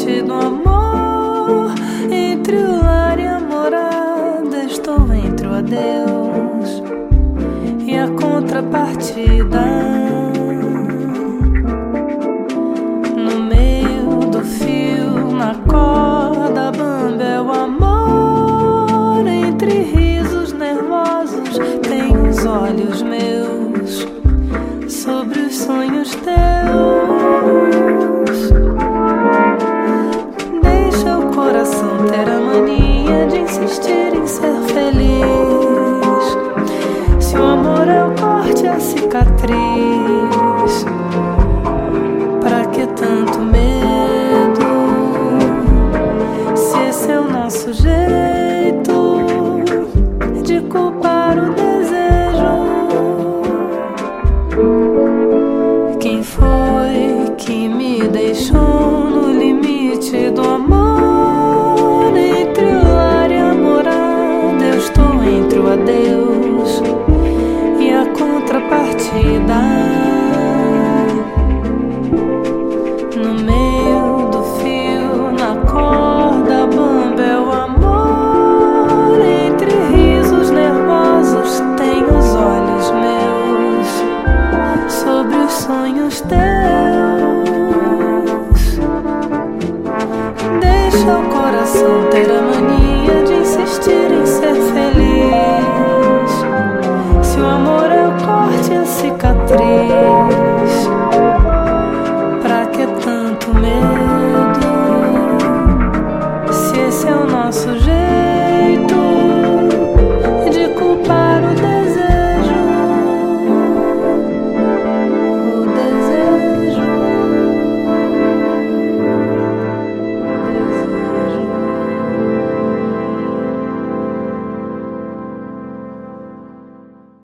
limite do amor. Entre o lar e a morada, estou entre o adeus e a contrapartida. No meio do fio, na corda bamba, é o amor. Entre risos nervosos, tenho os olhos meus sobre os sonhos teus. Deixa o coração ter a mania de insistir em ser feliz. Se o amor é o corte, a cicatriz, pra que tanto medo? Se esse é o nosso jeito de culpar o desejo. Quem foi que me deixou no limite do amor? Entre o lar e a morada, eu estou entre o adeus e a contrapartida. No meio do fio, na corda bamba, é o amor. Entre risos nervosos, tenho os olhos meus sobre os sonhos teus. Deixa o coração ter a mania de insistir em ser feliz. Se o amor é o corte e a cicatriz,